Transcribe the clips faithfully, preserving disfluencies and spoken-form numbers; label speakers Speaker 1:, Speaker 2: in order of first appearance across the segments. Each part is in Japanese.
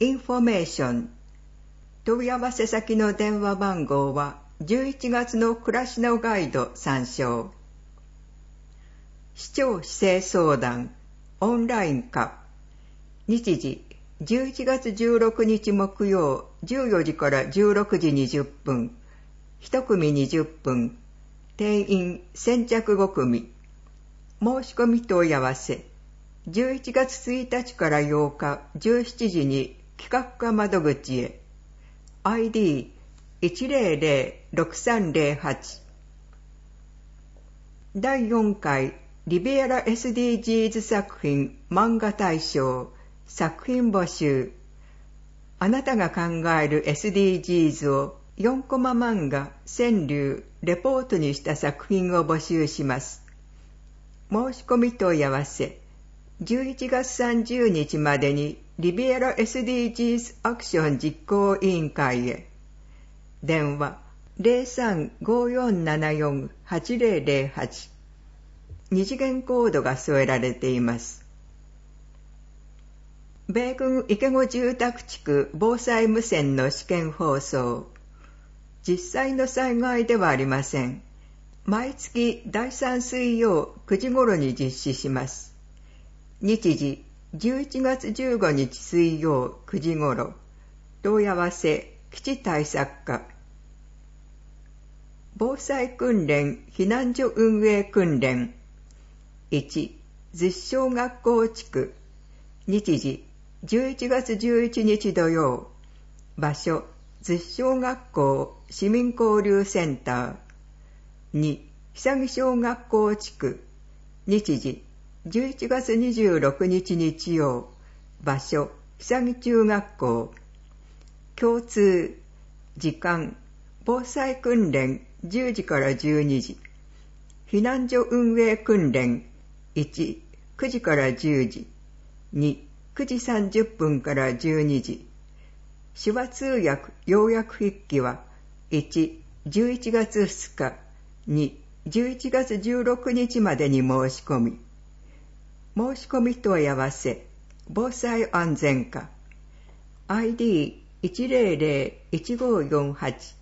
Speaker 1: インフォメーション。問い合わせ先の電話番号はじゅういちがつの暮らしのガイド参照。市長市政相談オンライン化。日時じゅういちがつじゅうろくにち木曜じゅうよじからじゅうろくじにじゅっぷん。一組にじゅっぷん。定員先着ごくみ。申し込み問い合わせ。じゅういちがつついたちからようかじゅうしちじに企画課窓口へ。アイディーいちゼロゼロろくさんゼロはち。だいよんかいリベアラ エスディージーズ 作品漫画大賞作品募集。あなたが考える エスディージーズ をよんコマ漫画、川柳、レポートにした作品を募集します。申し込み問い合わせ。じゅういちがつさんじゅうにちまでにリベアラ エスディージーズ アクション実行委員会へ。電話 ゼロさんごよんななよんはちゼロゼロはち。二次元コードが添えられています。米軍池子住宅地区防災無線の試験放送。実際の災害ではありません。毎月だいさん水曜くじ頃に実施します。日時じゅういちがつじゅうごにち水曜くじ頃。問い合わせ基地対策課。防災訓練避難所運営訓練。いち、逗子小学校地区。日時じゅういちがつじゅういちにち土曜。場所逗子小学校市民交流センター。に、久木小学校地区。日時じゅういちがつにじゅうろくにち日曜。場所久木中学校。共通時間防災訓練じゅうじからじゅうにじ。避難所運営訓練いち、くじからじゅうじ。に、くじさんじゅっぷんからじゅうにじ。手話通訳要約筆記はいち、じゅういちがつふつか。に、じゅういちがつじゅうろくにちまでに申し込み。申し込み問い合わせ。防災安全課。アイディーいちゼロゼロいちごよんはち。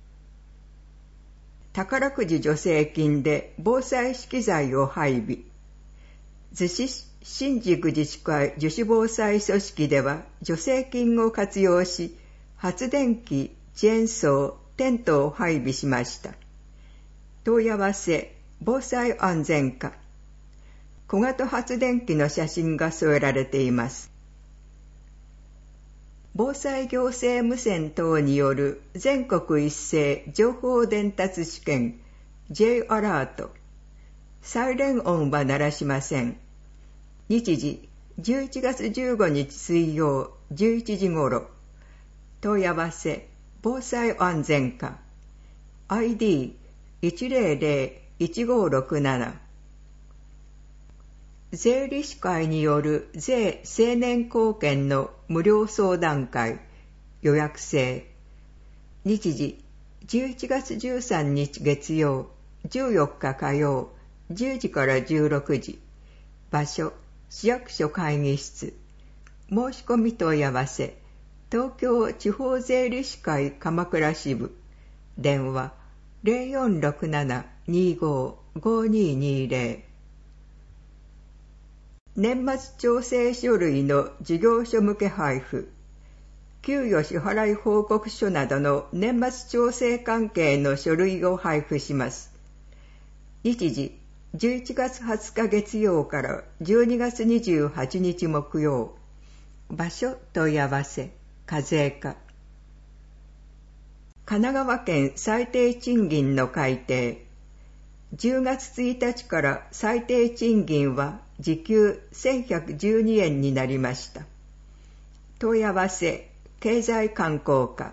Speaker 1: 宝くじ助成金で防災資機材を配備。逗子新宿自治会自主防災組織では助成金を活用し、発電機、チェーンソー、テントを配備しました。問い合わせ、防災安全課。小型発電機の写真が添えられています。防災行政無線等による全国一斉情報伝達試験 J アラート。サイレン音は鳴らしません。日時じゅういちがつじゅうごにち水曜じゅういちじ頃。問い合わせ防災安全課。アイディーいちゼロゼロいちごろくなな。税理士会による税青年貢献の無料相談会予約制。日時じゅういちがつじゅうさんにち月曜じゅうよっか火曜じゅうじからじゅうろくじ。場所市役所会議室。申し込み問い合わせ東京地方税理士会鎌倉支部。電話 ゼロよんろくななにごごににゼロ。年末調整書類の事業所向け配布。給与支払い報告書などの年末調整関係の書類を配布します。日時じゅういちがつはつか月曜からじゅうにがつにじゅうはちにち木曜。場所問い合わせ課税課。神奈川県最低賃金の改定。じゅうがつついたちから最低賃金は時給せんひゃくじゅうにえんになりました。問い合わせ経済観光課。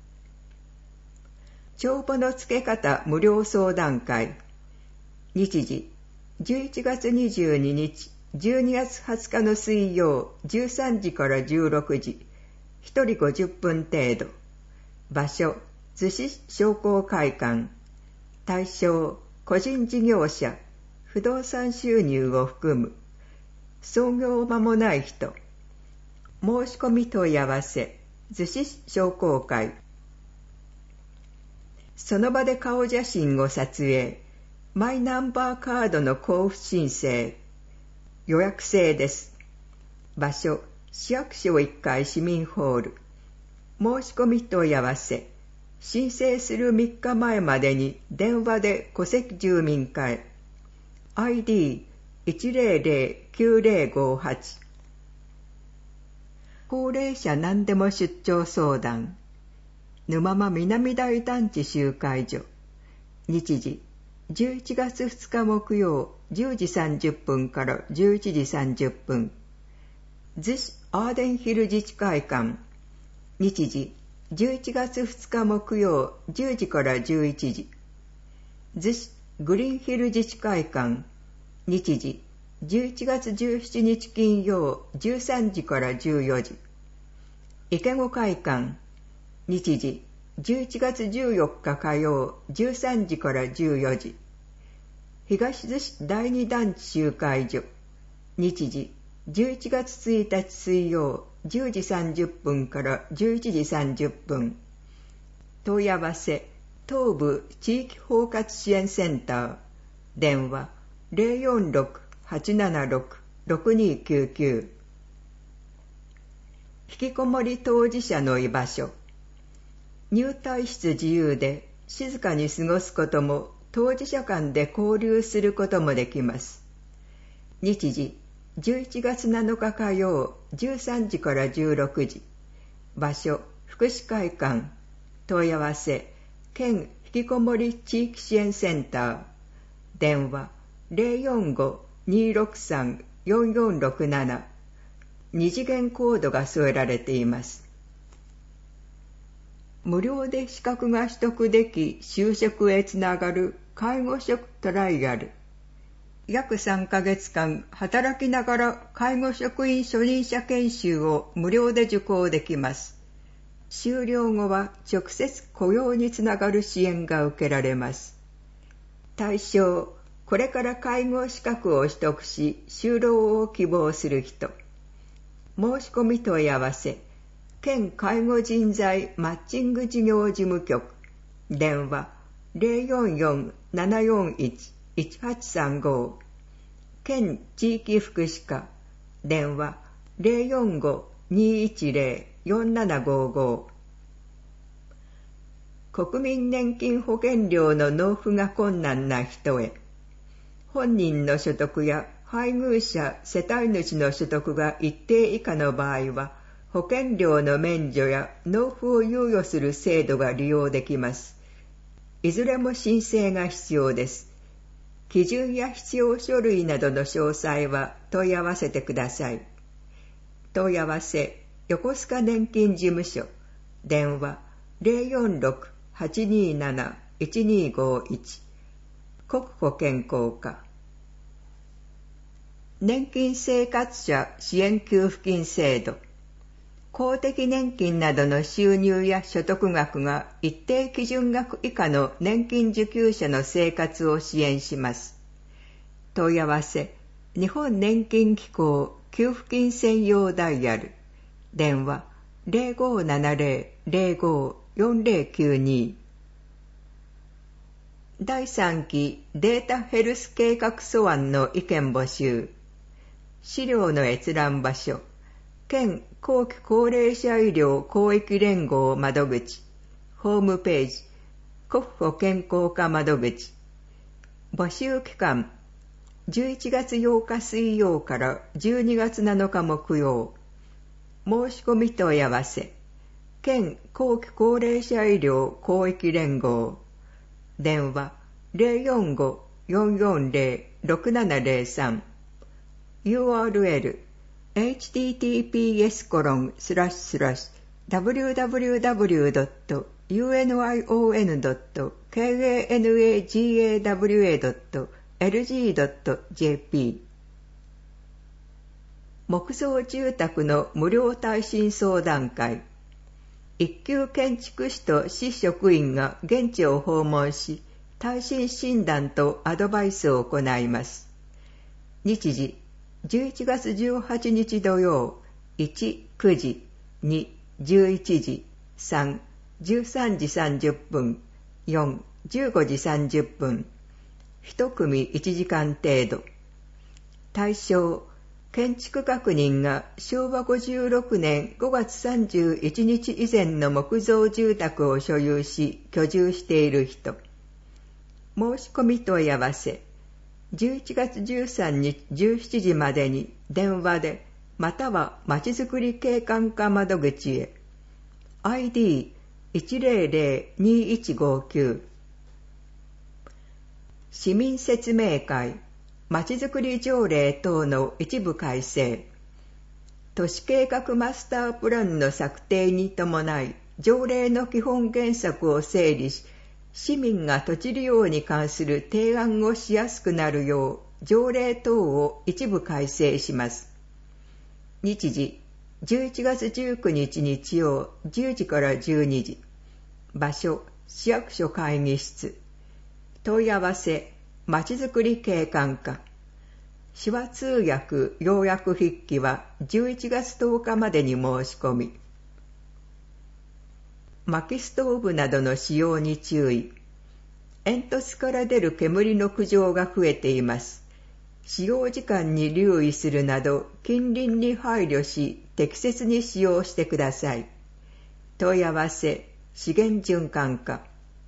Speaker 1: 帳簿の付け方無料相談会。日時じゅういちがつにじゅうににちじゅうにがつはつかの水曜じゅうさんじからじゅうろくじ。ひとりごじゅっぷん程度。場所逗子商工会館。対象個人事業者、不動産収入を含む。創業間もない人。 申し込み問い合わせ、逗子市商工会。その場で顔写真を撮影、マイナンバーカードの交付申請。予約制です。場所、市役所いっかい市民ホール。申し込み問い合わせ、申請するみっかまえまでに電話で戸籍住民課へ。アイディーいちゼロゼロきゅうゼロごはち。高齢者何でも出張相談。沼間南大団地集会所。日時、じゅういちがつふつか木曜じゅうじさんじゅっぷんからじゅういちじさんじゅっぷん。逗子アーデンヒル自治会館。日時、じゅういちがつふつか木曜じゅうじからじゅういちじ。逗子グリーンヒル自治会館。日時、じゅういちがつじゅうしちにち金曜じゅうさんじからじゅうよじ。池子会館。日時、じゅういちがつじゅうよっか火曜じゅうさんじからじゅうよじ。東逗子だいに団地集会所。日時、じゅういちがつついたち水曜じゅうじさんじゅっぷんからじゅういちじさんじゅっぷん。問い合わせ、東部地域包括支援センター。電話、ゼロよんろく はちななろく ろくにきゅうきゅう。引きこもり当事者の居場所。入退室自由で静かに過ごすことも当事者間で交流することもできます。日時、じゅういちがつなのか火曜じゅうさんじからじゅうろくじ。場所、福祉会館。問い合わせ、県引きこもり地域支援センター。電話、ゼロよんご にーろくさん よんよんろくなな。二次元コードが添えられています。無料で資格が取得でき就職へつながる介護職トライアル。約さんかげつかん働きながら介護職員初任者研修を無料で受講できます。修了後は直接雇用につながる支援が受けられます。対象、これから介護資格を取得し就労を希望する人。申し込み問い合わせ、県介護人材マッチング事業事務局。電話、ゼロよんよん ななよんいち いちはちさんご。県地域福祉課。電話、ゼロよんご にーいちゼロ よんななごご。国民年金保険料の納付が困難な人へ。本人の所得や配偶者・世帯主の所得が一定以下の場合は、保険料の免除や納付を猶予する制度が利用できます。いずれも申請が必要です。基準や必要書類などの詳細は問い合わせてください。問い合わせ、横須賀年金事務所。電話、ゼロよんろく はちにーなな いちにーごいち。国保健康課。年金生活者支援給付金制度。公的年金などの収入や所得額が一定基準額以下の年金受給者の生活を支援します。問い合わせ、日本年金機構給付金専用ダイヤル。電話、ゼロごななゼロ ゼロご よんゼロきゅうに。だいさんきデータヘルス計画素案の意見募集。資料の閲覧場所、県後期高齢者医療広域連合窓口、ホームページ、国保健康課窓口。募集期間、じゅういちがつようか水曜からじゅうにがつなのか木曜。申し込み問い合わせ、県後期高齢者医療広域連合。電話、ゼロよんご よんよんゼロ ろくななゼロさん。ユーアールエル、エイチティーティーピーエスコロンスラッシュスラッシュダブリューダブリューダブリュードットユーエヌアイオーエヌドットケーエーエヌエージーエーダブリューエードットエルジードットジェーピー。木造住宅の無料耐震相談会。一級建築士と市職員が現地を訪問し、耐震診断とアドバイスを行います。日時、じゅういちがつじゅうはちにち土曜、 いち、くじ、に、じゅういちじ、さん、じゅうさんじさんじゅっぷん、よん、じゅうごじさんじゅっぷん。一組いちじかん程度。対象、建築確認がしょうわごじゅうろくねんごがつさんじゅういちにち以前の木造住宅を所有し居住している人。申し込み問い合わせ、じゅういちがつじゅうさんにちじゅうしちじまでに電話でまたはまちづくり景観課窓口へ。アイディーいちゼロゼロにいちごきゅう。市民説明会、まちづくり条例等の一部改正。都市計画マスタープランの策定に伴い、条例の基本原則を整理し、市民が土地利用に関する提案をしやすくなるよう、条例等を一部改正します。日時、じゅういちがつじゅうくにち日曜じゅうじからじゅうにじ。場所、市役所会議室。問い合わせ、まちづくり景観課。手話通訳要約筆記はじゅういちがつとおかまでに申し込み。薪ストーブなどの使用に注意。煙突から出る煙の苦情が増えています。使用時間に留意するなど近隣に配慮し適切に使用してください。問い合わせ、資源循環課。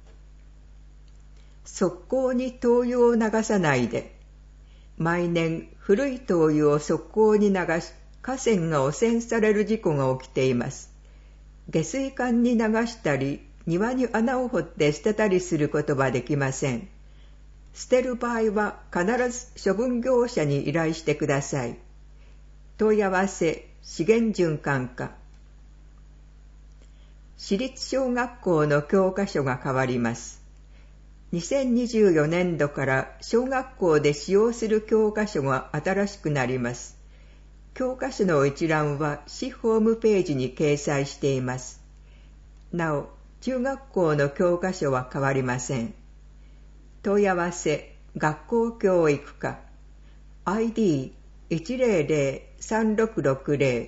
Speaker 1: 側溝に灯油を流さないで。毎年古い灯油を側溝に流し、河川が汚染される事故が起きています。下水管に流したり、庭に穴を掘って捨てたりすることはできません。捨てる場合は必ず処分業者に依頼してください。問い合わせ、資源循環課。私立小学校の教科書が変わります。にせんにじゅうよねんどから小学校で使用する教科書が新しくなります。教科書の一覧は市ホームページに掲載しています。なお、中学校の教科書は変わりません。問い合わせ、学校教育課。アイディーいちゼロゼロさんろくろくゼロ。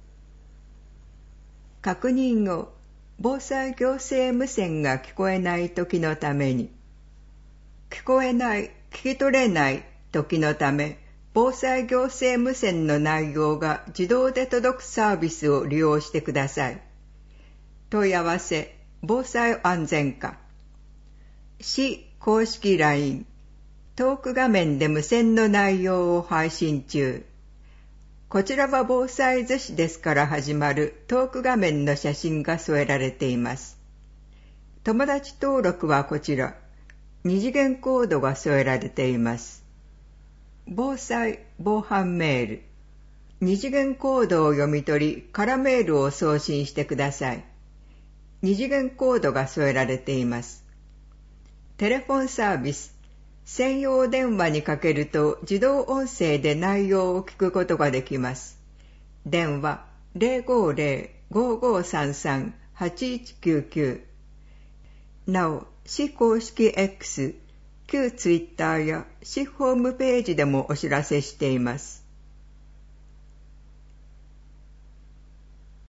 Speaker 1: 確認後、防災行政無線が聞こえない時のために。聞こえない、聞き取れない時のため、防災行政無線の内容が自動で届くサービスを利用してください。問い合わせ、防災安全課。市公式 ライン、トーク画面で無線の内容を配信中。こちらは防災図紙ですから始まるトーク画面の写真が添えられています。友達登録はこちら。二次元コードが添えられています。防災・防犯メール。二次元コードを読み取り、空メールを送信してください。二次元コードが添えられています。テレフォンサービス。専用電話にかけると自動音声で内容を聞くことができます。電話 ゼロごゼロ ごごさんさん はちいちきゅうきゅう。なお、市公式 X、旧ツイッターや市ホームページでもお知らせしています。